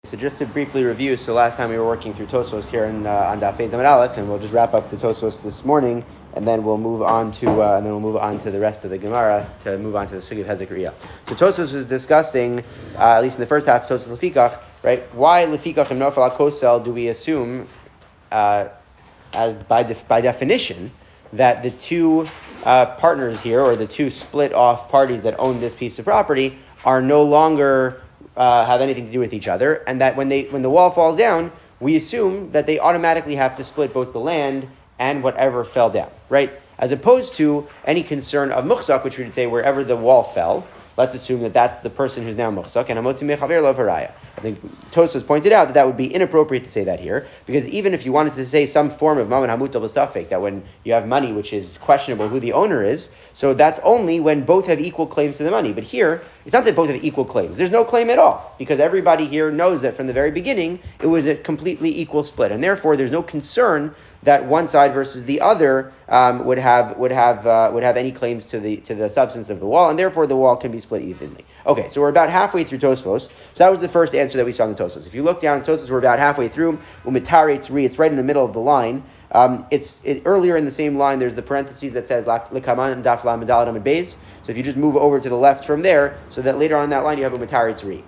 So just to briefly review, so last time we were working through Tosfos here on Daf Beis Amud Aleph, and we'll just wrap up the Tosfos this morning, and then we'll move on to the rest of the Gemara to move on to the Sugi of Hezek Riyah. So Tosfos was discussing, at least in the first half, Tosfos Lefikach, right? Why Lefikach and Nofal HaKosel do we assume, as by definition, that the two partners here, or the two split off parties that own this piece of property, are no longer have anything to do with each other, and that when the wall falls down, we assume that they automatically have to split both the land and whatever fell down, right? As opposed to any concern of muchzak, which we would say wherever the wall fell, let's assume that that's the person who's now muchzak, and hamotzi mechaver lo haraya. I think Tosfos pointed out that would be inappropriate to say that here, because even if you wanted to say some form of mammon hamutal b'safek, that when you have money which is questionable who the owner is, so that's only when both have equal claims to the money. But here, it's not that both have equal claims. There's no claim at all, because everybody here knows that from the very beginning, it was a completely equal split, and therefore there's no concern that one side versus the other would have any claims to the substance of the wall, and therefore the wall can be split evenly. Okay, so we're about halfway through Tosfos. So that was the first answer that we saw in the Tosfos. If you look down Tosfos, we're about halfway through. Umitaretz ri, it's right in the middle of the line. Earlier in the same line, there's the parentheses that says lekaman daf la medalad amid beis. So if you just move over to the left from there, so that later on in that line you have umitaretz ri.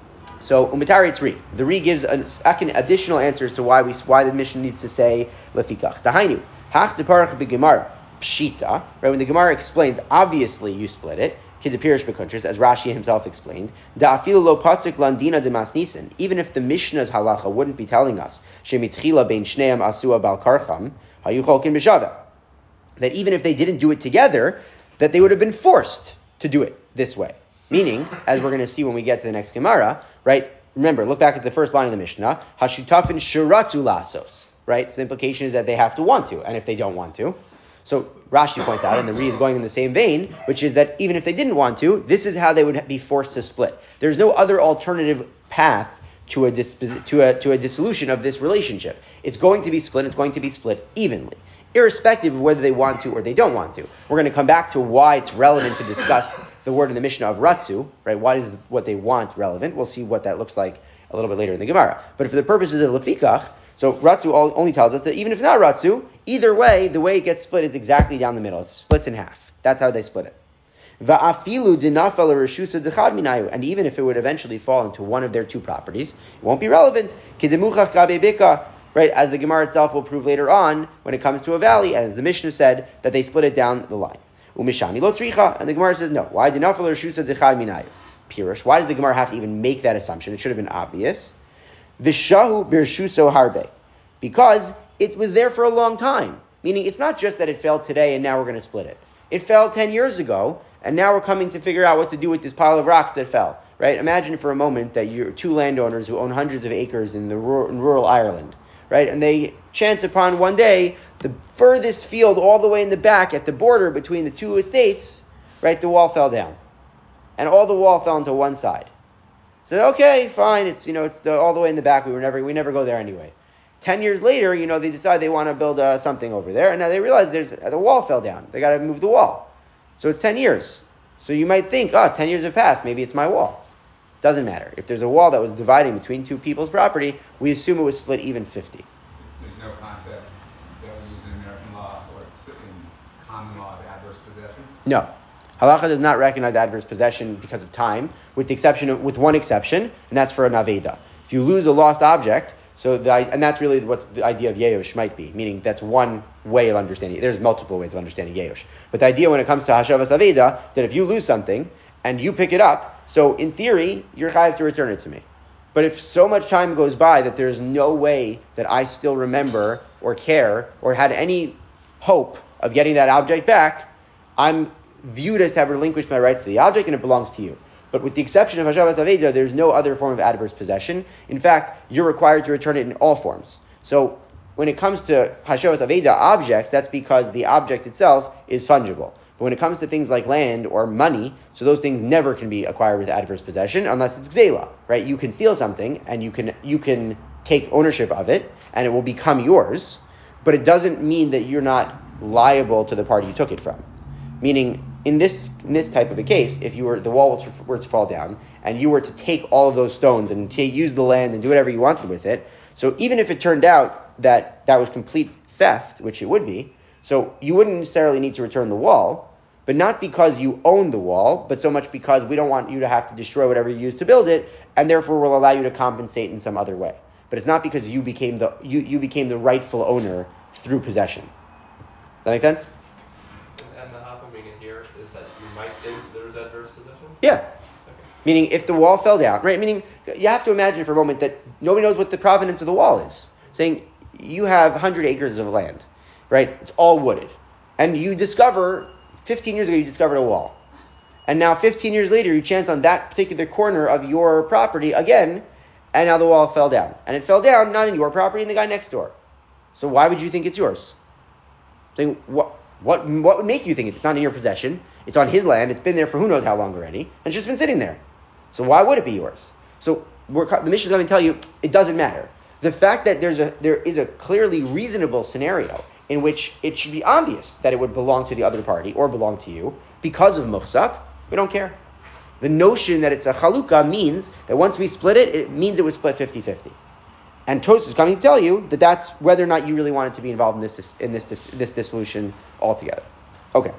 So umitaretz ri, the ri gives additional answers to why the mission needs to say lefikach. Dahainu hach deparach begemara pshita. Right, when the Gemara explains, obviously you split it. Kidapirish bekuntris, as Rashi himself explained, da'afilu lo pasuk landina de masnisin. Even if the Mishnah's halacha wouldn't be telling us shemitchila bein shneim asua bal karcham hayu cholkin b'shava, that even if they didn't do it together, that they would have been forced to do it this way. Meaning, as we're going to see when we get to the next Gemara, right? Remember, look back at the first line of the Mishnah, hashutafin shiratzu lasos. Right? So the implication is that they have to want to, and if they don't want to. So Rashi points out, and the Ri is going in the same vein, which is that even if they didn't want to, this is how they would be forced to split. There's no other alternative path to a dissolution of this relationship. It's going to be split. It's going to be split evenly, irrespective of whether they want to or they don't want to. We're going to come back to why it's relevant to discuss the word in the Mishnah of ratzu, right? Why is what they want relevant? We'll see what that looks like a little bit later in the Gemara. But for the purposes of lefikach, so Ratzu only tells us that even if not Ratzu, either way, the way it gets split is exactly down the middle. It splits in half. That's how they split it. And even if it would eventually fall into one of their two properties, it won't be relevant. Right, as the Gemara itself will prove later on, when it comes to a valley, as the Mishnah said, that they split it down the line. And the Gemara says, no. Why why does the Gemara have to even make that assumption? It should have been obvious. Vishahu birshuso harbe, because it was there for a long time. Meaning, it's not just that it fell today and now we're going to split it. It fell 10 years ago, and now we're coming to figure out what to do with this pile of rocks that fell. Right? Imagine for a moment that you're two landowners who own hundreds of acres in rural Ireland, right? And they chance upon one day the furthest field, all the way in the back at the border between the two estates, right? The wall fell down, and all the wall fell into one side. So okay, fine. It's all the way in the back. We never go there anyway. 10 years later, they decide they want to build something over there, and now they realize the wall fell down. They got to move the wall. So it's 10 years. So you might think, 10 years have passed. Maybe it's my wall. Doesn't matter. If there's a wall that was dividing between two people's property, we assume it was split even 50. There's no concept that we use in American law or in common law of adverse possession? No. Halacha does not recognize adverse possession because of time, with one exception, and that's for an aveda. If you lose a lost object, and that's really what the idea of yeyosh might be, meaning that's one way of understanding it. There's multiple ways of understanding yeyosh. But the idea when it comes to hashavas aveda, that if you lose something and you pick it up, so in theory, you're chayav to return it to me. But if so much time goes by that there's no way that I still remember or care or had any hope of getting that object back, I'm viewed as to have relinquished my rights to the object, and it belongs to you. But with the exception of hashavas aveda, there's no other form of adverse possession. In fact, you're required to return it in all forms. So when it comes to hashavas aveda objects, that's because the object itself is fungible. But when it comes to things like land or money, so those things never can be acquired with adverse possession unless it's gzela, right? You can steal something and you can take ownership of it and it will become yours, but it doesn't mean that you're not liable to the party you took it from. Meaning, in this type of a case, if the wall were to fall down and you were to take all of those stones and use the land and do whatever you wanted with it, so even if it turned out that was complete theft, which it would be, so you wouldn't necessarily need to return the wall, but not because you own the wall, but so much because we don't want you to have to destroy whatever you used to build it, and therefore we'll allow you to compensate in some other way. But it's not because you became the rightful owner through possession. Does that make sense? And the half we get here is that you might think there's adverse possession? Yeah. Okay. Meaning if the wall fell down, right? Meaning you have to imagine for a moment that nobody knows what the provenance of the wall is. Saying you have 100 acres of land, right? It's all wooded. And you discover, 15 years ago you discovered a wall. And now 15 years later you chance on that particular corner of your property again, and now the wall fell down. And it fell down not in your property, in the guy next door. So why would you think it's yours? Saying what would make you think it's not in your possession? It's on his land. It's been there for who knows how long already, and it's just been sitting there. So why would it be yours? So the Mishnah is going to tell you it doesn't matter. The fact that there is a clearly reasonable scenario in which it should be obvious that it would belong to the other party or belong to you because of mufsak, we don't care. The notion that it's a chalukah means that once we split it, it means it was split 50-50. And Tosfos is coming to tell you that that's whether or not you really wanted to be involved in this dissolution altogether. Okay.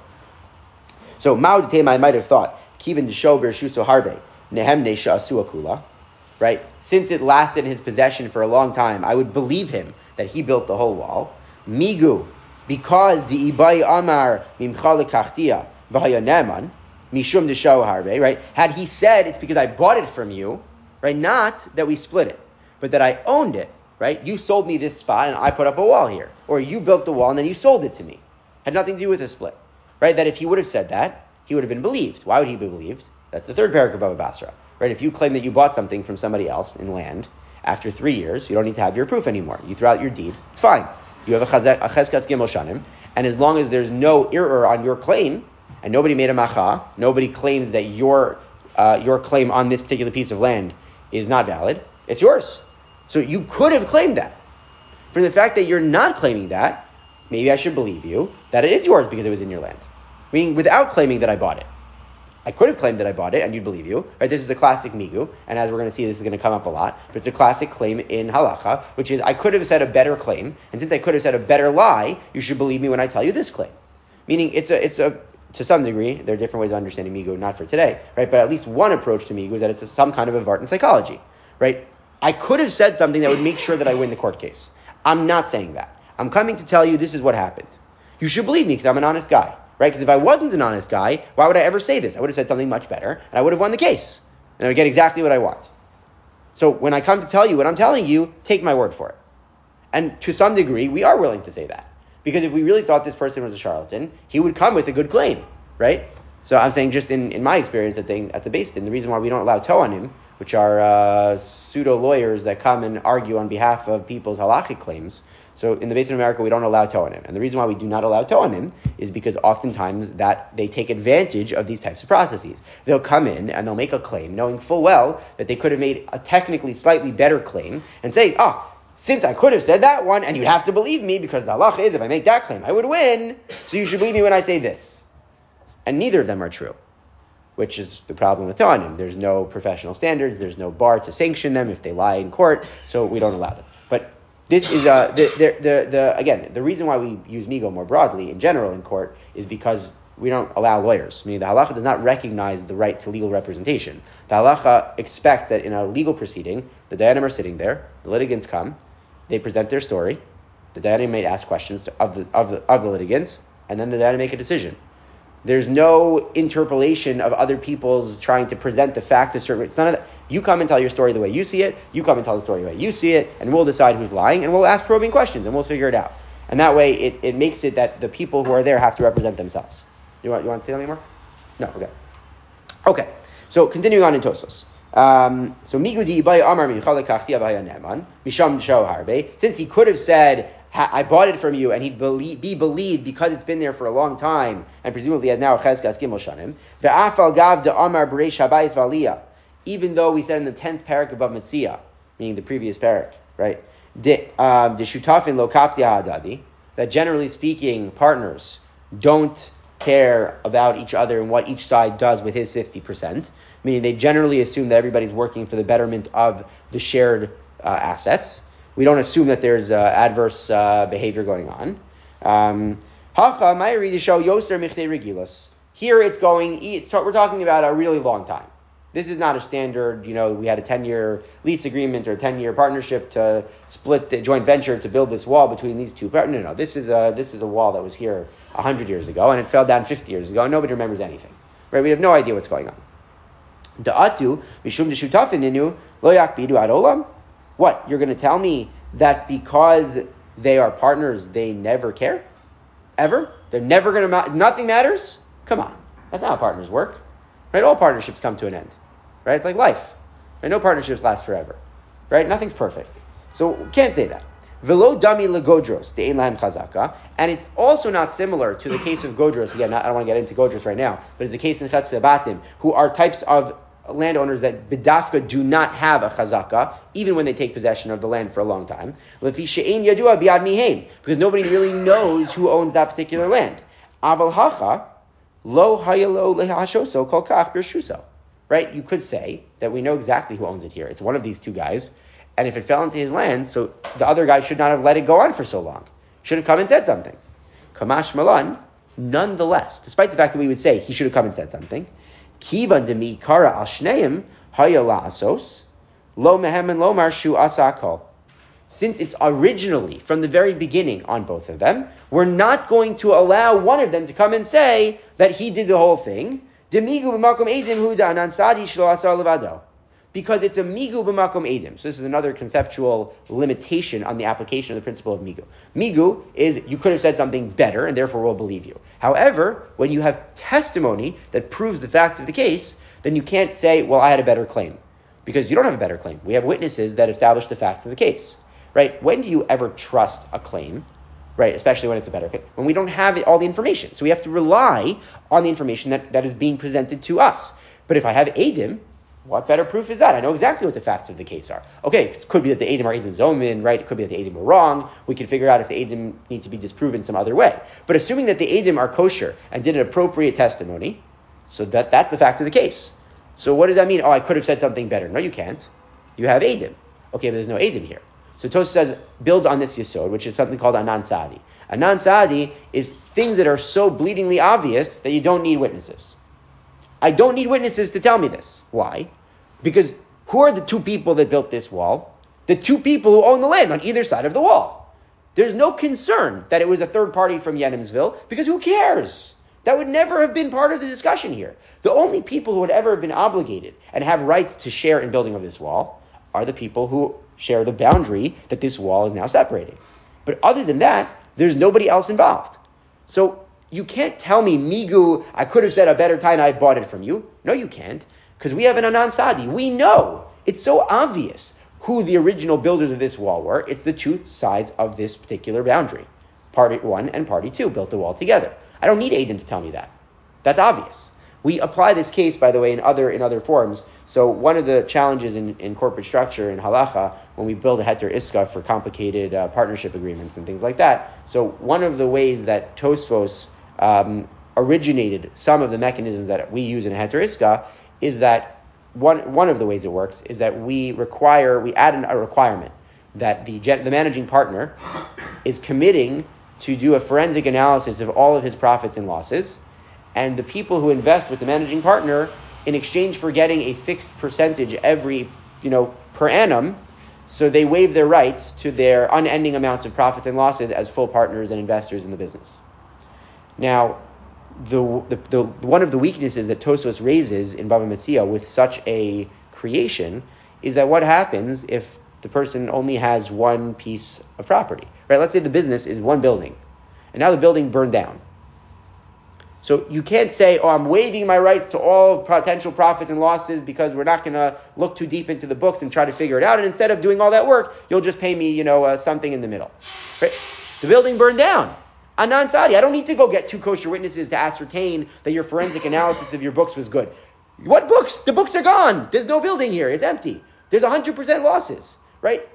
So Ma'od Tema, I might have thought, Kivin Desho Bershuso Harbe, Nehem Nesha Asua Kula, right? Since it lasted in his possession for a long time, I would believe him that he built the whole wall. Migu, because the Ibai Amar Mimcha Lekachtia V'haya Neman, Mishum Desho Harbe, right? Had he said it's because I bought it from you, right? Not that we split it, but that I owned it, right? You sold me this spot and I put up a wall here. Or you built the wall and then you sold it to me. Had nothing to do with a split, right? That if he would have said that, he would have been believed. Why would he be believed? That's the third paragraph of Baba Basra, right? If you claim that you bought something from somebody else in land, after 3 years, you don't need to have your proof anymore. You throw out your deed, it's fine. You have a cheskas gimel shanim, and as long as there's no error on your claim, and nobody made a macha, nobody claims that your claim on this particular piece of land is not valid, it's yours. So you could have claimed that. From the fact that you're not claiming that, maybe I should believe you that it is yours because it was in your land. Meaning without claiming that I bought it. I could have claimed that I bought it and you'd believe you. Right? This is a classic migu, and as we're going to see, this is going to come up a lot, but it's a classic claim in halacha, which is I could have said a better claim, and since I could have said a better lie, you should believe me when I tell you this claim. Meaning it's a to some degree, there are different ways of understanding migu, not for today, right? But at least one approach to migu is that it's some kind of a Vartan psychology, right? I could have said something that would make sure that I win the court case. I'm not saying that. I'm coming to tell you this is what happened. You should believe me because I'm an honest guy, right? Because if I wasn't an honest guy, why would I ever say this? I would have said something much better, and I would have won the case. And I would get exactly what I want. So when I come to tell you what I'm telling you, take my word for it. And to some degree, we are willing to say that. Because if we really thought this person was a charlatan, he would come with a good claim, right? So I'm saying just in my experience at the Beis Din, the reason why we don't allow toanim, which are pseudo-lawyers that come and argue on behalf of people's halachic claims. So in the Beis Din of America, we don't allow toanim. And the reason why we do not allow toanim is because oftentimes that they take advantage of these types of processes. They'll come in and they'll make a claim knowing full well that they could have made a technically slightly better claim and say, since I could have said that one, and you'd have to believe me because the halacha is if I make that claim, I would win, so you should believe me when I say this. And neither of them are true, which is the problem with Toanim. There's no professional standards, there's no bar to sanction them if they lie in court, so we don't allow them. But this is, again, the reason why we use migo more broadly in general in court is because we don't allow lawyers. Meaning the halacha does not recognize the right to legal representation. The halacha expects that in a legal proceeding, the dayanim are sitting there, the litigants come, they present their story, the dayanim may ask questions of the litigants, and then the dayanim make a decision. There's no interpolation of other people's trying to present the facts a certain way. It's none of that. You come and tell your story the way you see it, you come and tell the story the way you see it, and we'll decide who's lying, and we'll ask probing questions, and we'll figure it out. And that way, it makes it that the people who are there have to represent themselves. You want to say anything more? No, okay. So continuing on in Tosfos. Since he could have said, I bought it from you, and he'd be believed because it's been there for a long time, and presumably has now a cheskas gimel shanim. Even though we said in the 10th parak of Metzia, meaning the previous parak, right? That generally speaking, partners don't care about each other and what each side does with his 50%, meaning they generally assume that everybody's working for the betterment of the shared assets. We don't assume that there's adverse behavior going on. Here we're talking about a really long time. This is not a standard, we had a 10-year lease agreement or a 10-year partnership to split the joint venture to build this wall between these two. No. This is a wall that was here 100 years ago and it fell down 50 years ago and nobody remembers anything. Right? We have no idea what's going on. Da'atu mishum deshutafin lo yakbidu ad olam. What? You're going to tell me that because they are partners, they never care? Ever? They're never going to, nothing matters? Come on. That's not how partners work. Right? All partnerships come to an end. Right? It's like life. Right? No partnerships last forever. Right? Nothing's perfect. So we can't say that. Velo dami legodros de'ein lahem chazaka, and it's also not similar to the case of godros. Again, I don't want to get into godros right now, but it's the case in Chetz Batim, who are types of landowners that bidafka do not have a chazaka, even when they take possession of the land for a long time. Lefi she'ein yadua biad mihem, because nobody really knows who owns that particular land. Aval hacha lo hayalo lehashoso kol kach birshuso. Right? You could say that we know exactly who owns it here. It's one of these two guys. And if it fell into his land, so the other guy should not have let it go on for so long. Should have come and said something. Kamash malan, nonetheless, despite the fact that we would say he should have come and said something, kivan demi kara al shneim hayala asos lo mehem and lo marshu asakol. Since it's originally, from the very beginning, on both of them, we're not going to allow one of them to come and say that he did the whole thing. Demigu b'makom edim huda anansadi shlo asar levado. Because it's a migu b'makom edim. So this is another conceptual limitation on the application of the principle of migu. Migu is you could have said something better, and therefore we'll believe you. However, when you have testimony that proves the facts of the case, then you can't say, well, I had a better claim. Because you don't have a better claim. We have witnesses that establish the facts of the case. Right? When do you ever trust a claim? Right? Especially when it's a better claim. When we don't have all the information. So we have to rely on the information that is being presented to us. But if I have Eidim, what better proof is that? I know exactly what the facts of the case are. Okay, it could be that the Eidim are Eidim Zomin, right? It could be that the Eidim were wrong. We can figure out if the Eidim need to be disproven some other way. But assuming that the Eidim are kosher and did an appropriate testimony, so that's the fact of the case. So what does that mean? Oh, I could have said something better. No, you can't. You have Eidim. Okay, but there's no Eidim here. So Tosfos says, build on this yesod, which is something called Anan Sa'adi. Anan Sa'adi is things that are so bleedingly obvious that you don't need witnesses. I don't need witnesses to tell me this. Why? Because who are the two people that built this wall? The two people who own the land on either side of the wall. There's no concern that it was a third party from Yenimsville, because who cares? That would never have been part of the discussion here. The only people who would ever have been obligated and have rights to share in building of this wall are the people who share the boundary that this wall is now separating. But other than that, there's nobody else involved. So you can't tell me, Migu, I could have said a better time I bought it from you. No, you can't. Because we have an Anan Sa'adi. We know. It's so obvious who the original builders of this wall were. It's the two sides of this particular boundary. Party 1 and Party 2 built the wall together. I don't need Eidim to tell me that. That's obvious. We apply this case, by the way, in other forms. So one of the challenges in corporate structure, in halacha, when we build a heter iska for complicated partnership agreements and things like that, so one of the ways that Tosfos originated some of the mechanisms that we use in a heter iska is that one of the ways it works is that we add a requirement that the managing partner is committing to do a forensic analysis of all of his profits and losses, and the people who invest with the managing partner, in exchange for getting a fixed percentage every, per annum, so they waive their rights to their unending amounts of profits and losses as full partners and investors in the business. Now, the one of the weaknesses that Tosfos raises in Bava Metzia with such a creation is that what happens if the person only has one piece of property, right? Let's say the business is one building, and now the building burned down. So you can't say, I'm waiving my rights to all potential profits and losses because we're not going to look too deep into the books and try to figure it out. And instead of doing all that work, you'll just pay me, something in the middle. Right? The building burned down. Anan Sa'adi, I don't need to go get two kosher witnesses to ascertain that your forensic analysis of your books was good. What books? The books are gone. There's no building here. It's empty. There's 100% losses, right?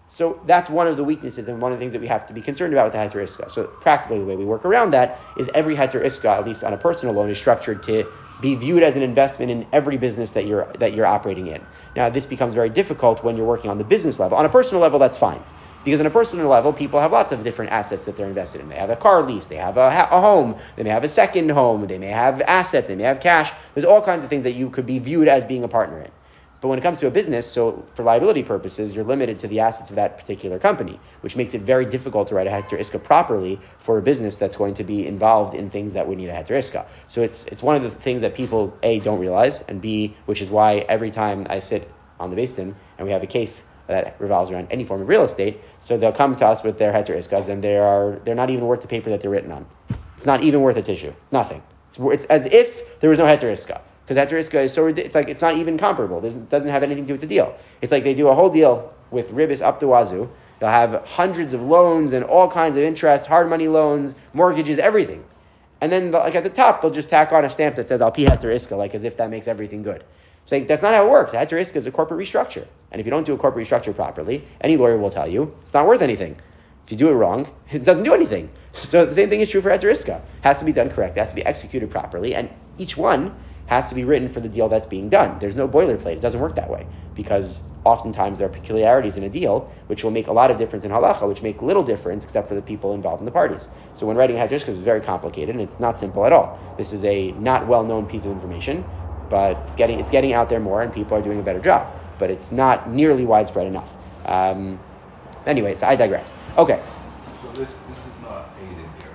So that's one of the weaknesses and one of the things that we have to be concerned about with the heter iska. So practically the way we work around that is every heter iska, at least on a personal loan, is structured to be viewed as an investment in every business that you're operating in. Now this becomes very difficult when you're working on the business level. On a personal level, that's fine. Because on a personal level, people have lots of different assets that they're invested in. They have a car lease, they have a home, they may have a second home, they may have assets, they may have cash. There's all kinds of things that you could be viewed as being a partner in. But when it comes to a business, so for liability purposes, you're limited to the assets of that particular company, which makes it very difficult to write a heter iska properly for a business that's going to be involved in things that would need a heter iska. So it's one of the things that people, A, don't realize, and B, which is why every time I sit on the Beis Din and we have a case that revolves around any form of real estate, so they'll come to us with their heter iskas, and they're not even worth the paper that they're written on. It's not even worth a tissue. Nothing. It's as if there was no heter iska. Because heter iska is so ridiculous, it's not even comparable. It doesn't have anything to do with the deal. It's like they do a whole deal with ribis up to wazoo. They'll have hundreds of loans and all kinds of interest, hard money loans, mortgages, everything. And then like at the top, they'll just tack on a stamp that says Al Pi heter iska, like as if that makes everything good. Saying that's not how it works. Heter iska is a corporate restructure. And if you don't do a corporate restructure properly, any lawyer will tell you it's not worth anything. If you do it wrong, it doesn't do anything. So the same thing is true for heter iska. It has to be done correct. It has to be executed properly. And each one has to be written for the deal that's being done. There's no boilerplate. It doesn't work that way. Because oftentimes there are peculiarities in a deal which will make a lot of difference in halacha, which make little difference except for the people involved in the parties. So when writing a heter iska is very complicated and it's not simple at all. This is a not well-known piece of information, but it's getting out there more and people are doing a better job. But it's not nearly widespread enough. Anyway, so I digress. Okay. So this is not Adim here.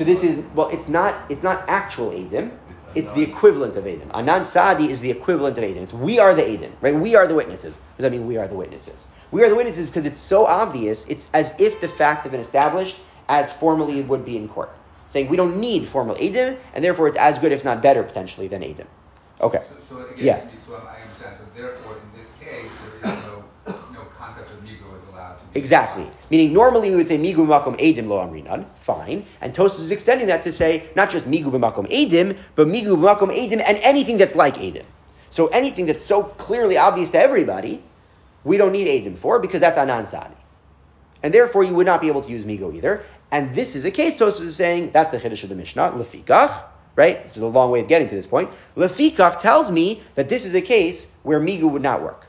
It's not actual Adim. It's the equivalent of Adim. Anan Sadi is the equivalent of Adim. It's we are the Adim, right? We are the witnesses. What does that mean, we are the witnesses? We are the witnesses because it's so obvious. It's as if the facts have been established as formally would be in court. Saying we don't need formal Adim, and therefore it's as good, if not better, potentially, than Adim. Okay. So again, yeah. So I understand. So therefore, in this case, there is no concept of migu is allowed to be. Exactly. Meaning, normally we would say migu b'makom edim lo amrinan. Fine. And Tosfos is extending that to say not just migu b'makom edim, but migu b'makom edim and anything that's like edim. So anything that's so clearly obvious to everybody, we don't need edim for because that's anan sadi. And therefore, you would not be able to use migu either. And this is a case. Tosfos is saying that's the chiddush of the Mishnah. Lefikach. Right? This is a long way of getting to this point. Lefikach tells me that this is a case where migu would not work.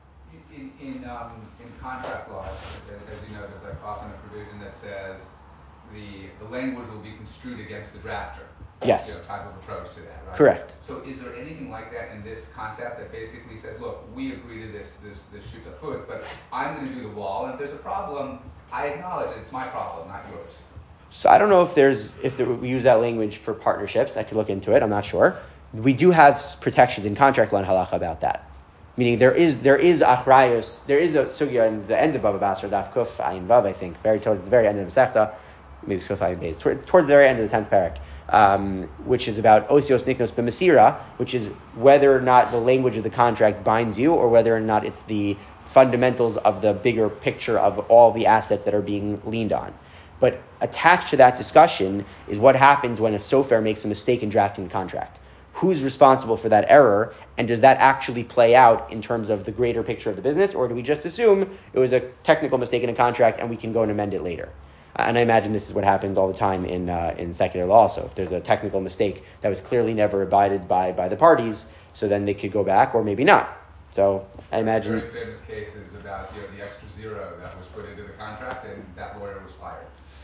In contract law, as you know, there's like often a provision that says the language will be construed against the drafter. Yes. Type of approach to that, right? Correct. So is there anything like that in this concept that basically says, look, we agree to this shutafut, but I'm going to do the wall, and if there's a problem, I acknowledge it. It's my problem, not yours. So I don't know if we use that language for partnerships. I could look into it. I'm not sure. We do have protections in contract law and halacha about that. Meaning there is achrayus. There is a sugya in the end of Bava Basra, Daf Kuf Ayin Vav, I think, towards the very end of the Masechta, maybe Kuf Ayin Beis, towards the very end of the 10th parak, which is about osios niknos b'masira, which is whether or not the language of the contract binds you, or whether or not it's the fundamentals of the bigger picture of all the assets that are being leaned on. But attached to that discussion is what happens when a sofer makes a mistake in drafting the contract. Who's responsible for that error, and does that actually play out in terms of the greater picture of the business, or do we just assume it was a technical mistake in a contract and we can go and amend it later? And I imagine this is what happens all the time in secular law. So if there's a technical mistake that was clearly never abided by the parties, so then they could go back, or maybe not. So I imagine... Very famous cases about the extra zero that was put into the contract, and that lawyer was fired.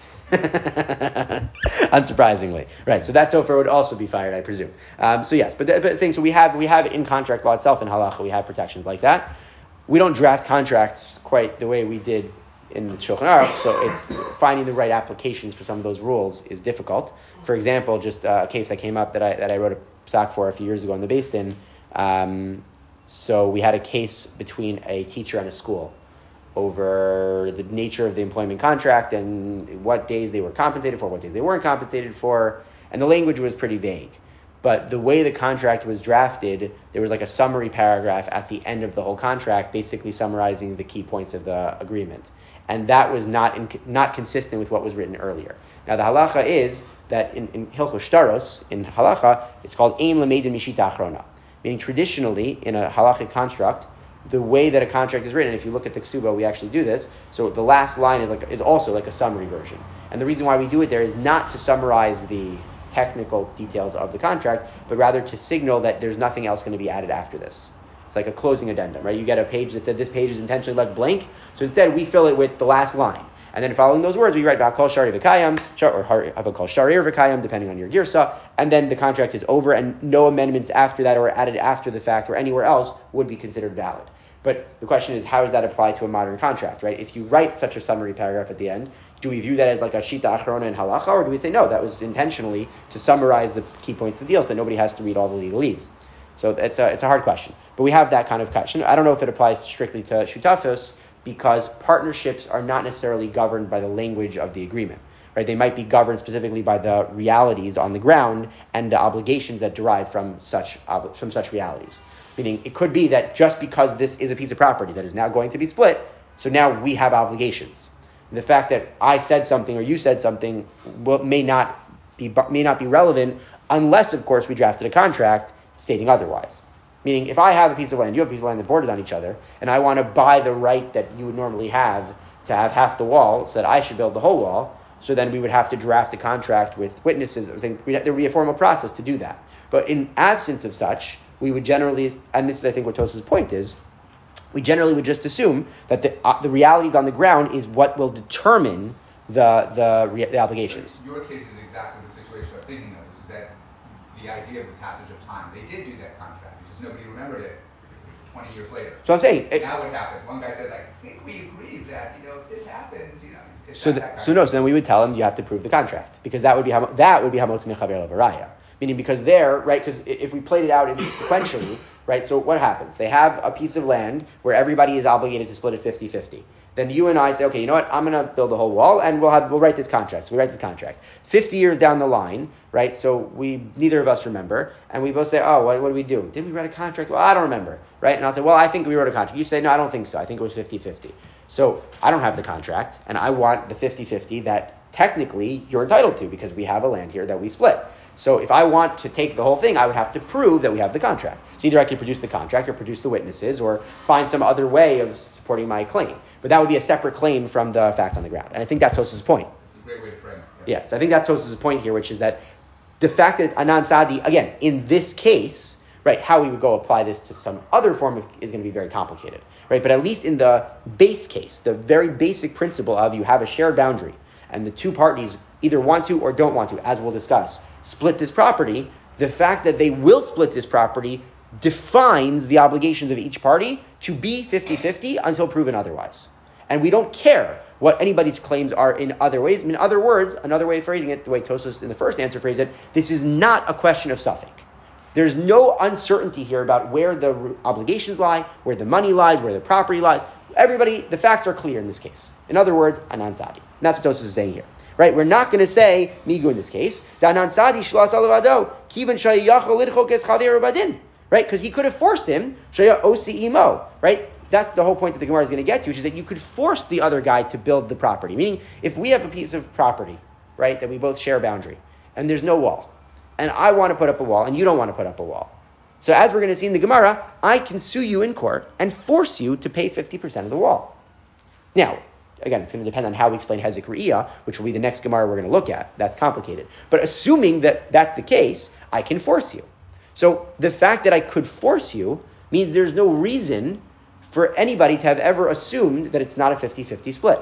Unsurprisingly, right? So that sofer would also be fired, I presume. So yes, but saying so we have in contract law itself in halacha we have protections like that. We don't draft contracts quite the way we did in the Shulchan Aruch, so it's finding the right applications for some of those rules is difficult. For example, just a case that came up that I wrote a psak for a few years ago in the Beis Din. So we had a case between a teacher and a school over the nature of the employment contract and what days they were compensated for, what days they weren't compensated for, and the language was pretty vague. But the way the contract was drafted, there was like a summary paragraph at the end of the whole contract basically summarizing the key points of the agreement. And that was not consistent with what was written earlier. Now the halacha is that in Hilchos Shtaros, in halacha, it's called Ein Lamedin Mishita Achrona. Meaning traditionally, in a halachic construct, the way that a contract is written, if you look at the Ksuba, we actually do this. So the last line is also like a summary version. And the reason why we do it there is not to summarize the technical details of the contract, but rather to signal that there's nothing else going to be added after this. It's like a closing addendum, right? You get a page that said this page is intentionally left blank, so instead we fill it with the last line. And then following those words, we write V'akol Shari V'kayam, or V'akol Sharir V'kayam, depending on your girsa, and then the contract is over, and no amendments after that or added after the fact or anywhere else would be considered valid. But the question is, how does that apply to a modern contract, right? If you write such a summary paragraph at the end, do we view that as like a shita achrona in halacha, or do we say, no, that was intentionally to summarize the key points of the deal so that nobody has to read all the legalese? So it's a hard question. But we have that kind of question. I don't know if it applies strictly to shutafos, because partnerships are not necessarily governed by the language of the agreement, right? They might be governed specifically by the realities on the ground and the obligations that derive from such realities. Meaning, it could be that just because this is a piece of property that is now going to be split, so now we have obligations. The fact that I said something or you said something may not be relevant unless, of course, we drafted a contract stating otherwise. Meaning, if I have a piece of land, you have a piece of land that borders on each other, and I want to buy the right that you would normally have to have half the wall, so that I should build the whole wall, so then we would have to draft a contract with witnesses. There would be a formal process to do that. But in absence of such, we would generally, and this is I think what Tosafos' point is, we generally would just assume that the realities on the ground is what will determine the obligations. Your case is exactly the situation I'm thinking of, is that the idea of the passage of time. They did do that contract, just nobody remembered it 20 years later. So I'm saying... now what happens? One guy says, I think we agreed that, if this happens, it's So then we would tell him you have to prove the contract, because that would be hamotz mechaber levaraya. Meaning because there, right, because if we played it out sequentially, right, so what happens? They have a piece of land where everybody is obligated to split it 50-50. Then you and I say, okay, you know what, I'm going to build the whole wall, and we'll write this contract. So we write this contract. 50 years down the line, right, so neither of us remember, and we both say, oh, what do we do? Did we write a contract? Well, I don't remember, right? And I'll say, well, I think we wrote a contract. You say, no, I don't think so. I think it was 50-50. So I don't have the contract, and I want the 50-50 that technically you're entitled to, because we have a land here that we split. So if I want to take the whole thing, I would have to prove that we have the contract. So either I could produce the contract or produce the witnesses or find some other way of supporting my claim. But that would be a separate claim from the fact on the ground. And I think that's Tosafos' point. It's a great way to frame it. Yeah, so I think that's Tosafos' point here, which is that the fact that Anan Sadi, again, in this case, right, how we would go apply this to some other form is going to be very complicated, right? But at least in the base case, the very basic principle of you have a shared boundary and the two parties either want to or don't want to, as we'll discuss, split this property, the fact that they will split this property defines the obligations of each party to be 50-50 until proven otherwise. And we don't care what anybody's claims are in other ways. In other words, another way of phrasing it, the way Tosafos in the first answer phrased it, this is not a question of suffix. There's no uncertainty here about where the obligations lie, where the money lies, where the property lies. The facts are clear in this case. In other words, Anan Sadi. And that's what Tosafos is saying here. Right? We're not going to say, Migu in this case, Anan Sadi shlas alavado, kiban shayachol lidchok es chaver badin. Right? Because he could have forced him, shaya osi imo. Right? That's the whole point that the Gemara is going to get to, which is that you could force the other guy to build the property. Meaning, if we have a piece of property, right, that we both share a boundary, and there's no wall, and I want to put up a wall, and you don't want to put up a wall. So as we're going to see in the Gemara, I can sue you in court and force you to pay 50% of the wall. Now, again, it's going to depend on how we explain Hezek Re'iyah, which will be the next Gemara we're going to look at. That's complicated. But assuming that that's the case, I can force you. So the fact that I could force you means there's no reason for anybody to have ever assumed that it's not a 50-50 split.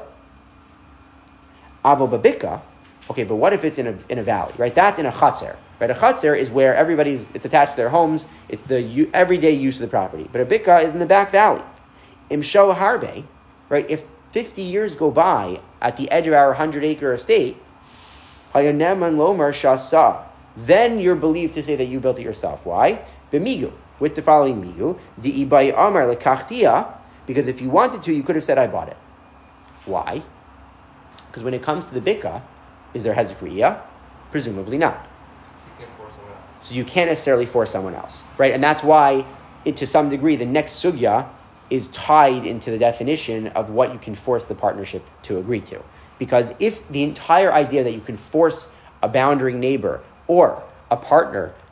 Avo babika, okay, but what if it's in a valley, right? That's in a chatzer, right? A chatzer is where it's attached to their homes. It's the everyday use of the property. But a bika is in the back valley. Imsho harbe, right? If 50 years go by at the edge of our 100-acre estate, hayaneman lomar shasa, then you're believed to say that you built it yourself. Why? B'migu, with the following migu, di'ibai amar lekachtia, because if you wanted to, you could have said, I bought it. Why? Because when it comes to the bika, is there Hezek Re'iyah? Presumably not. You can't force someone else. So you can't necessarily force someone else, right? And that's why, to some degree, the next sugya is tied into the definition of what you can force the partnership to agree to. Because if the entire idea that you can force a boundary neighbor or a partner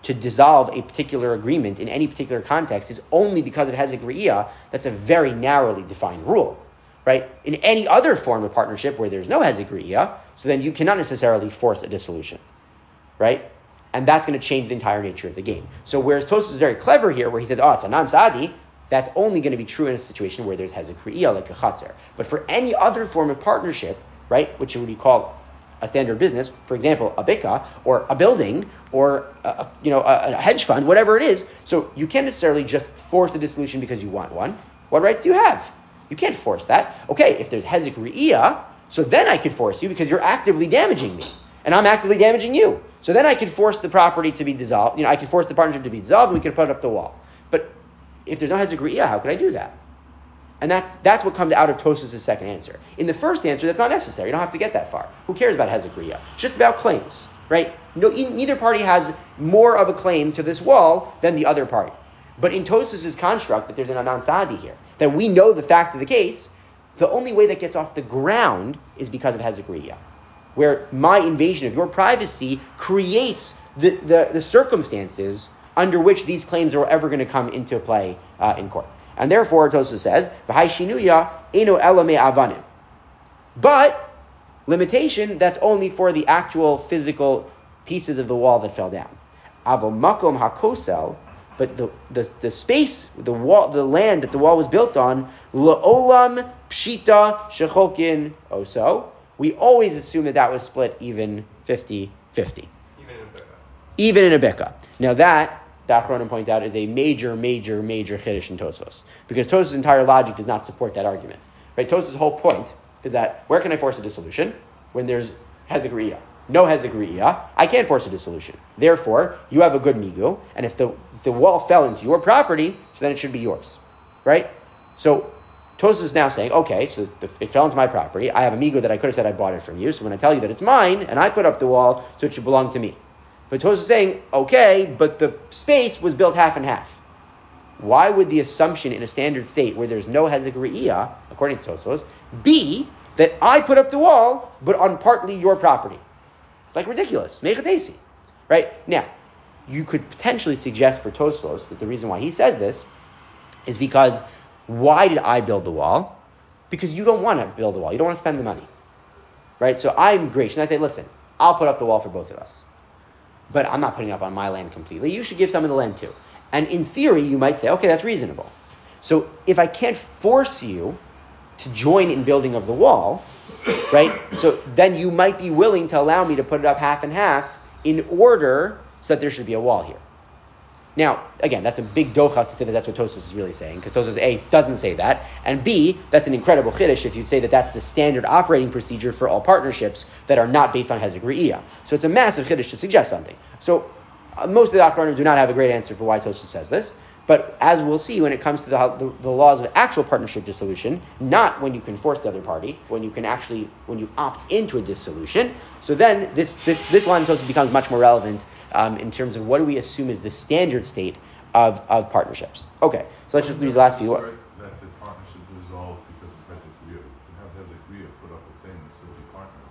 to dissolve a particular agreement in any particular context is only because of hezek re'iyah, that's a very narrowly defined rule, right? In any other form of partnership where there's no hezek re'iyah, so then you cannot necessarily force a dissolution, right? And that's going to change the entire nature of the game. So whereas Tosfos is very clever here, where he says, it's a non-sadi, that's only going to be true in a situation where there's hezek re'iyah, like a chatzer. But for any other form of partnership, right, which would be called a standard business, for example, a bika, or a building, or a hedge fund, whatever it is, so you can't necessarily just force a dissolution because you want one. What rights do you have? You can't force that. Okay, if there's hezek re'iyah, so then I could force you because you're actively damaging me, and I'm actively damaging you. So then I could force the property to be dissolved. I could force the partnership to be dissolved, and we could put up the wall. But if there's no hezek re'iyah, how could I do that? And that's what comes out of Tosfos' second answer. In the first answer, that's not necessary. You don't have to get that far. Who cares about hezek re'iyah? It's just about claims, right? No, neither party has more of a claim to this wall than the other party. But in Tosfos' construct, that there's an anan sadi here, that we know the fact of the case, the only way that gets off the ground is because of hezek re'iyah, where my invasion of your privacy creates the circumstances under which these claims are ever going to come into play in court. And therefore, Tosfos says, "V'hai shinuya eno ela me'avanim." But limitation, that's only for the actual physical pieces of the wall that fell down. Avol makom hakosel, but the space, the wall, the land that the wall was built on, la'olam pshita shecholkin oso. We always assume that was split even 50-50. Even in a bika. Now that, the Achronim point out, is a major chiddush in Tosfos. Because Tosfos' entire logic does not support that argument. Right? Tosfos' whole point is that, where can I force a dissolution? When there's hezek re'iyah. No hezek re'iyah, I can't force a dissolution. Therefore, you have a good migu, and if the wall fell into your property, so then it should be yours. Right? So, Tosfos is now saying, okay, so it fell into my property, I have a migu that I could have said I bought it from you, so when I tell you that it's mine, and I put up the wall, so it should belong to me. But Tosfos is saying, okay, but the space was built half and half. Why would the assumption in a standard state where there's no hezek re'iyah, according to Tosfos, be that I put up the wall, but on partly your property? It's like ridiculous. Mechatesi. Right? Now, you could potentially suggest for Tosfos that the reason why he says this is because, why did I build the wall? Because you don't want to build the wall. You don't want to spend the money. Right? So I'm gracious, and I say, listen, I'll put up the wall for both of us. But I'm not putting it up on my land completely. You should give some of the land too. And in theory, you might say, okay, that's reasonable. So if I can't force you to join in building of the wall, right, so then you might be willing to allow me to put it up half and half in order so that there should be a wall here. Now, again, that's a big dochak to say that that's what Tosfos is really saying, because Tosfos A doesn't say that, and B, that's an incredible chiddush if you'd say that that's the standard operating procedure for all partnerships that are not based on hezek re'iyah. So it's a massive chiddush to suggest something. So most of the Achronim do not have a great answer for why Tosfos says this, but as we'll see when it comes to the laws of actual partnership dissolution, not when you can force the other party, when you opt into a dissolution, so then this line of Tosfos becomes much more relevant in terms of what do we assume is the standard state of partnerships. Okay, so let's just read the last few. That the partnership dissolved because of hezek re'iyah. You have hezek re'iyah put up the same and still be partners.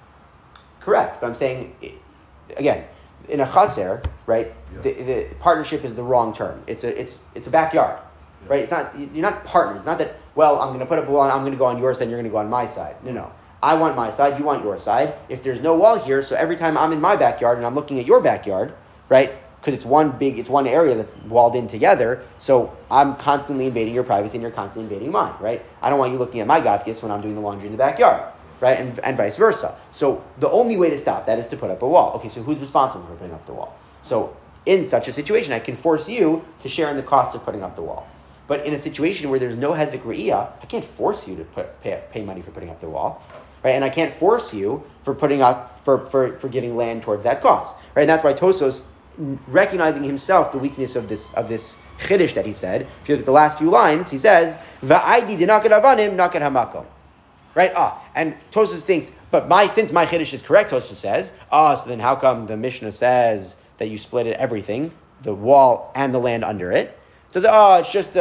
Correct, but I'm saying, again, in a chatzer, right, the partnership is the wrong term. It's a backyard, right? It's not, you're not partners. It's not that, well, I'm going to put up a wall and I'm going to go on your side and you're going to go on my side. No. I want my side, you want your side. If there's no wall here, so every time I'm in my backyard and I'm looking at your backyard, right, because it's one area that's walled in together, so I'm constantly invading your privacy and you're constantly invading mine, right? I don't want you looking at my gafkis when I'm doing the laundry in the backyard, right, and vice versa. So the only way to stop that is to put up a wall. Okay, so who's responsible for putting up the wall? So in such a situation, I can force you to share in the cost of putting up the wall. But in a situation where there's no hezek re'iyah, I can't force you to pay money for putting up the wall. Right, and I can't force you for putting up for giving land towards that cause. Right, and that's why Tosfos, recognizing himself the weakness of this chiddush that he said. If you look at the last few lines, he says, "Va'aydi dinaket avanim naket hamakom." Right, and Tosfos thinks, but since my chiddush is correct, Tosfos says, so then how come the Mishnah says that you split it everything, the wall and the land under it? So it's just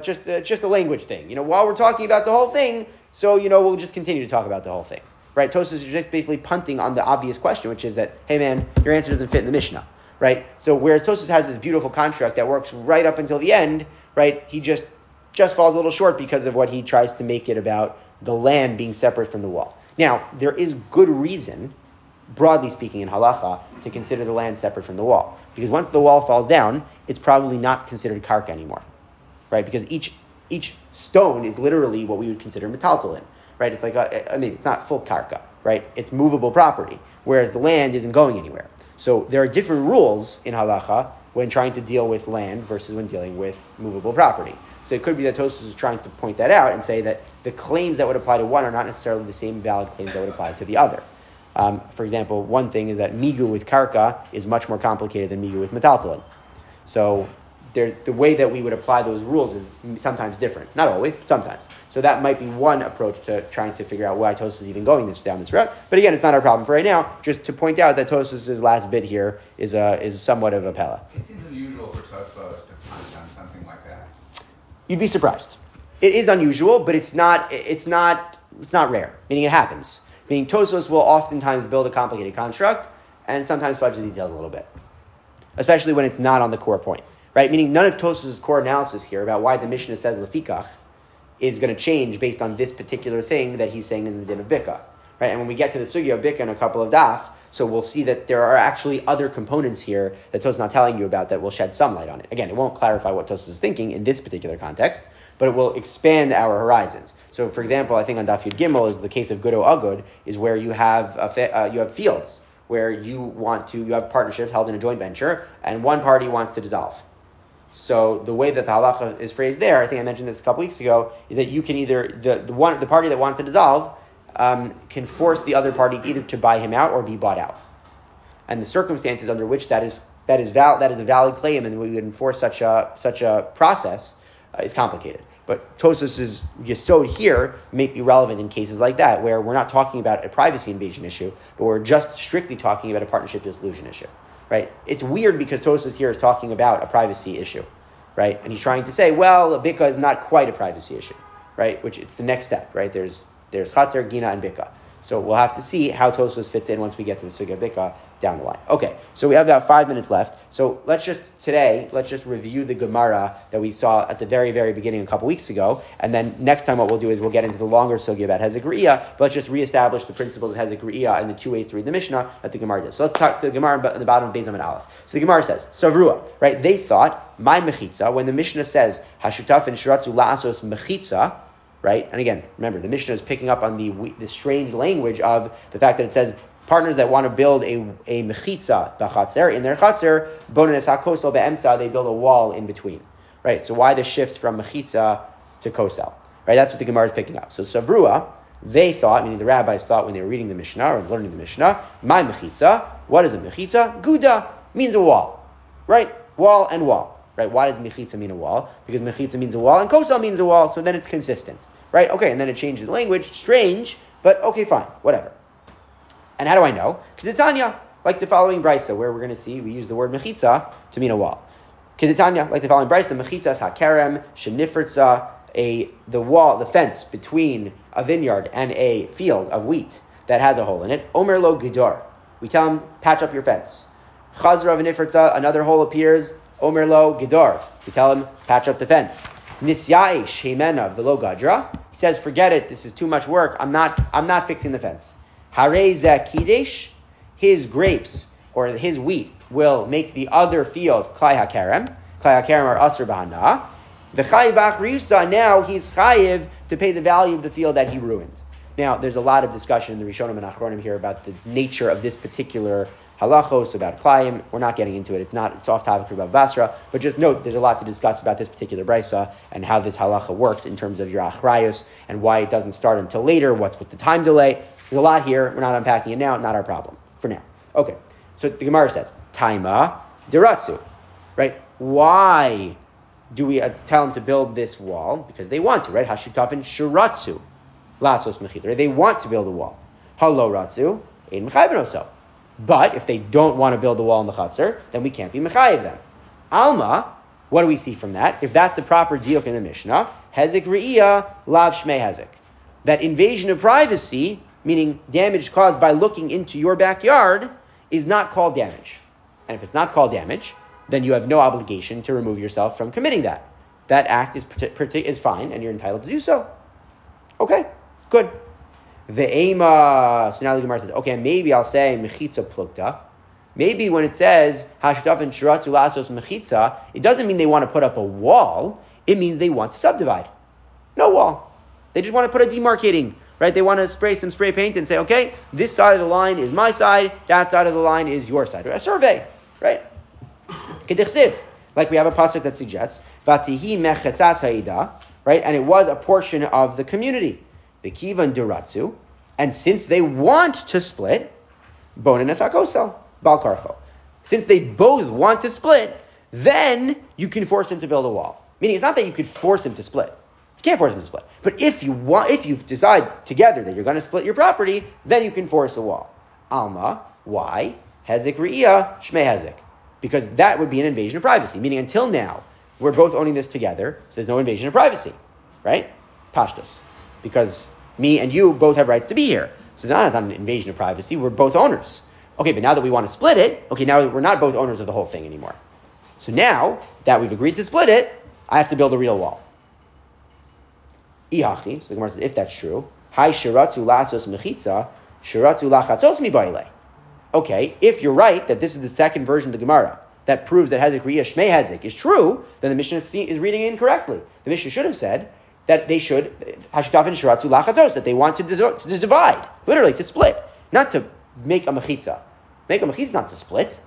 a language thing. While we're talking about the whole thing. So, we'll just continue to talk about the whole thing. Right? Tosfos is just basically punting on the obvious question, which is that, hey man, your answer doesn't fit in the Mishnah. right? So whereas Tosfos has this beautiful construct that works right up until the end, right? He just falls a little short because of what he tries to make it about the land being separate from the wall. Now, there is good reason, broadly speaking in halacha, to consider the land separate from the wall. Because once the wall falls down, it's probably not considered karka anymore, right? Because each stone is literally what we would consider metaltalin, right? It's like, it's not full karka, right? It's movable property, whereas the land isn't going anywhere. So there are different rules in halacha when trying to deal with land versus when dealing with movable property. So it could be that Tosfos is trying to point that out and say that the claims that would apply to one are not necessarily the same valid claims that would apply to the other. For example, one thing is that migu with karka is much more complicated than migu with metaltalin. So the way that we would apply those rules is sometimes different. Not always, but sometimes. So that might be one approach to trying to figure out why Tosfos is even going down this route. But again, it's not our problem for right now. Just to point out that Tosfos' last bit here is somewhat of a pella. It seems unusual for Tosfos to punt on something like that. You'd be surprised. It is unusual, but it's not rare. Meaning it happens. Meaning Tosfos will oftentimes build a complicated construct and sometimes fudge the details a little bit, especially when it's not on the core point, right? Meaning none of Tosfos' core analysis here about why the Mishnah says lefikach is going to change based on this particular thing that he's saying in the din of bika, right? And when we get to the sugya of bika in a couple of daf, so we'll see that there are actually other components here that Tosfos is not telling you about that will shed some light on it. Again, it won't clarify what Tosfos is thinking in this particular context, but it will expand our horizons. So, for example, I think on Daf Yud Gimel is the case of Gudo Agud, is where you have fields where you have partnerships held in a joint venture, and one party wants to dissolve. So the way that the halacha is phrased there, I think I mentioned this a couple weeks ago, is that you can either the party that wants to dissolve can force the other party either to buy him out or be bought out, and the circumstances under which that is a valid claim, and we would enforce such a process is complicated. But Tosfos' yesod here may be relevant in cases like that, where we're not talking about a privacy invasion issue, but we're just strictly talking about a partnership dissolution issue, right? It's weird because Tosfos here is talking about a privacy issue, right? And he's trying to say, well, a bika is not quite a privacy issue, right? Which it's the next step, right? There's chatzer, gina, and bika. So we'll have to see how Tosfos fits in once we get to the sugya bika down the line. Okay, so we have about 5 minutes left. So let's just review the Gemara that we saw at the very, very beginning a couple weeks ago, and then next time what we'll do is we'll get into the longer sugya about Hezek Re'iyah, but let's just reestablish the principles of Hezek Re'iyah and the two ways to read the Mishnah that the Gemara does. So let's talk the Gemara at the bottom of Beis Amud Aleph. So the Gemara says, Savrua, right? They thought, my mechitza, when the Mishnah says, Hashutaf and Shiratzu la'asos mechitza, right? And again, remember, the Mishnah is picking up on the strange language of the fact that it says partners that want to build a mechitza b'chatzer, in their chatzer, bonenes hakosel be'emtza, they build a wall in between, right? So why the shift from mechitza to kosel, right? That's what the Gemara is picking up. So Savrua, they thought, meaning the rabbis thought when they were reading the Mishnah or learning the Mishnah, my mechitza, what is a mechitza? Guda means a wall, right? Wall and wall, right? Why does mechitza mean a wall? Because mechitza means a wall and kosel means a wall, so then it's consistent, right? Okay, and then it changes the language, strange, but okay, fine, whatever. And how do I know? Kedetanya, like the following brisa, where we're going to see we use the word mechitza to mean a wall. Kedetanya, like the following brisa, mechitzas hakerem shenifritza, the wall, the fence between a vineyard and a field of wheat that has a hole in it. Omer lo gedor, we tell him patch up your fence. Chazra v'nifritza, another hole appears. Omer lo gedor, we tell him patch up the fence. Nisyai shemena v'lo gadra, he says forget it, this is too much work. I'm not fixing the fence. Harei kidesh, his grapes or his wheat will make the other field klai hakerem. Klai hakerem are asur b'hana. The chayiv b'achriusa, now he's chayiv to pay the value of the field that he ruined. Now, there's a lot of discussion in the Rishonim and Achronim here about the nature of this particular halachos about klayim. We're not getting into it. It's off topic for Bava Basra, but just note there's a lot to discuss about this particular brisa and how this halacha works in terms of your achrayos and why it doesn't start until later. What's with the time delay? There's a lot here. We're not unpacking it now. Not our problem for now. Okay. So the Gemara says, Taima deratsu, right? Why do we tell them to build this wall? Because they want to, right? Hashutafin shiratsu lasos mechitza. They want to build a wall. Halo ratsu ein mechayben oso. But if they don't want to build the wall in the Chatzar, then we can't be mechayev them. Alma, what do we see from that? If that's the proper diuk in the Mishnah, Hezek Re'iyah, Lav Shmei Hezek. That invasion of privacy, meaning damage caused by looking into your backyard, is not called damage. And if it's not called damage, then you have no obligation to remove yourself from committing that. That act is fine, and you're entitled to do so. Okay, good. Ve'ema. So now the Gemara says, okay, maybe I'll say mechitza plukta. Maybe when it says hashutafim shiratzu lasos mechitza, it doesn't mean they want to put up a wall. It means they want to subdivide. No wall. They just want to put a demarcating, right? They want to spray some spray paint and say, okay, this side of the line is my side, that side of the line is your side. A survey, right? Kedichsiv, like we have a pasuk that suggests, vatihi mechetzas ha'ida, right? And it was a portion of the community. The kivan duratsu, and since they want to split, bonin esakosel, balkarcho. Since they both want to split, then you can force him to build a wall. Meaning, it's not that you could force him to split. You can't force him to split. But if you decide together that you're going to split your property, then you can force a wall. Alma, why? Hezek re'iyah, shmei hezek. Because that would be an invasion of privacy. Meaning, until now, we're both owning this together, so there's no invasion of privacy. Right? Pashtus. Because me and you both have rights to be here. So that's not an invasion of privacy, we're both owners. Okay, but now that we want to split it, okay, now we're not both owners of the whole thing anymore. So now that we've agreed to split it, I have to build a real wall. Ihachi, so the Gemara says, if that's true, Hai shiratzu lasos mechitza, shiratzu lachatzos mi baile. Okay, if you're right that this is the second version of the Gemara that proves that Hezek Riyah Shmei Hezek is true, then the Mishnah is reading it incorrectly. The Mishnah should have said that they should hashtafin shiratzu lachatzos, that they want to divide, literally to split, not to make a mechitza. Make a mechitza not to split.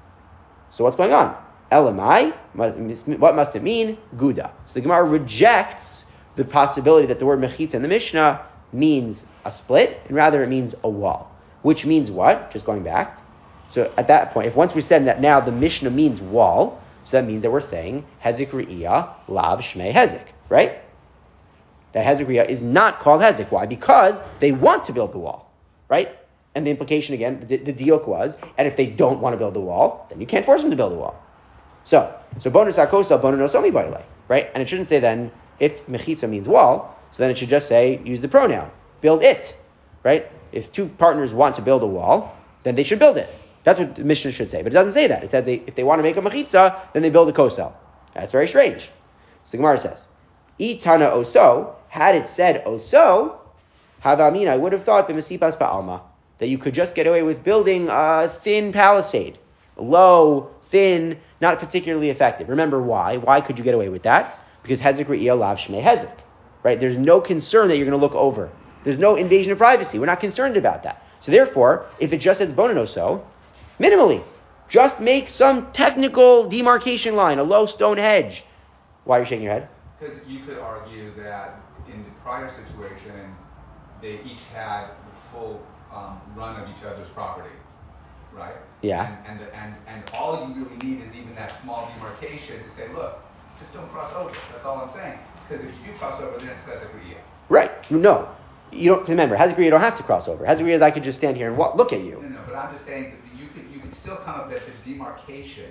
So what's going on? Elamai, what must it mean? Guda. So the Gemara rejects the possibility that the word mechitza in the Mishnah means a split, and rather it means a wall. Which means what? Just going back. So at that point, if once we said that now the Mishnah means wall, so that means that we're saying Hezek Re'iyah Lav Shmei Hezek, right? That Hezek Re'iyah is not called Hezek. Why? Because they want to build the wall, right? And the implication again, the diuk was, and if they don't want to build the wall, then you can't force them to build a wall. So bonus akosa, bonus nosomi baile, right? And it shouldn't say then, if mechitza means wall, so then it should just say, use the pronoun, build it, right? If two partners want to build a wall, then they should build it. That's what the Mishnah should say. But it doesn't say that. It says if they want to make a mechitza, then they build a kosel. That's very strange. So the Gemara says, Itana oso, had it said oso, havamin, I would have thought b'mesipas ba'alma, that you could just get away with building a thin palisade. Low, thin, not particularly effective. Remember why? Why could you get away with that? Because Hezek Re'iyah Lav Shmei Hezek. Right? There's no concern that you're going to look over. There's no invasion of privacy. We're not concerned about that. So therefore, if it just says bononoso, minimally, just make some technical demarcation line, a low stone hedge. Why are you shaking your head? Because you could argue that in the prior situation, they each had the full run of each other's property, right? Yeah. And all you really need is even that small demarcation to say, look, just don't cross over. That's all I'm saying. Because if you do cross over, then it's Hezek Re'iyah. Right. No. You don't remember. Hezek Re'iyah, you don't have to cross over. Hezek Re'iyah is I could just stand here and look at you. No, but I'm just saying that you could still come up that the demarcation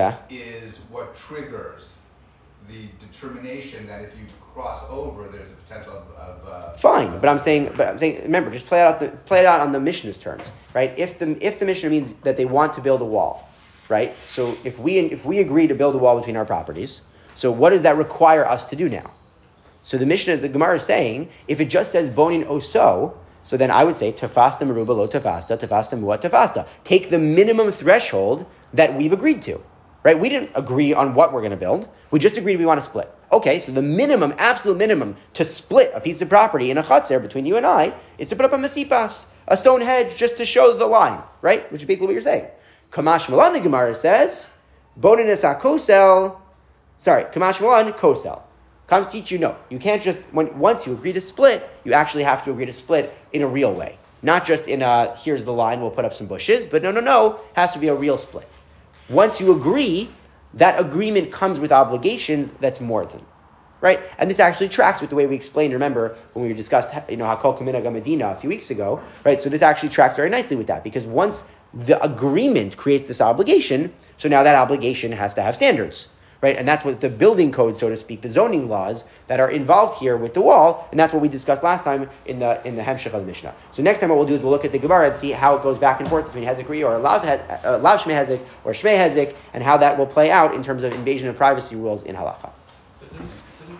is what triggers the determination that if you cross over, there's a potential of fine. But I'm saying, remember, just play it out on the Mishnah's terms, right? If the Mishnah means that they want to build a wall, right? So if we agree to build a wall between our properties, so what does that require us to do now? So the Mishnah, the Gemara is saying, if it just says bonin oso, so then I would say tafasta meruba lo tafasta, tafasta muat tafasta. Take the minimum threshold that we've agreed to, right? We didn't agree on what we're going to build. We just agreed we want to split. Okay, so the minimum, absolute minimum, to split a piece of property in a chutzner between you and I is to put up a mesipas, a stone hedge, just to show the line, right? Which is basically what you're saying. Kamash Malan, the Gemara says, bonin kosel, Kamash Malan, kosel. Comes to teach you, no, you can't just, once you agree to split, you actually have to agree to split in a real way. Not just in here's the line, we'll put up some bushes, but no, has to be a real split. Once you agree, that agreement comes with obligations that's more than, right? And this actually tracks with the way we explained, remember, when we discussed, Hakol Kaminag Medina a few weeks ago, right? So this actually tracks very nicely with that, because once the agreement creates this obligation, so now that obligation has to have standards. right? And that's what the building code, so to speak, the zoning laws that are involved here with the wall, and that's what we discussed last time in the Hemshech of the Mishnah. So next time what we'll do is we'll look at the Gemara and see how it goes back and forth between Hezek Riyah or Lav Shmei Hezek or Shmei Hezek, and how that will play out in terms of invasion of privacy rules in halacha.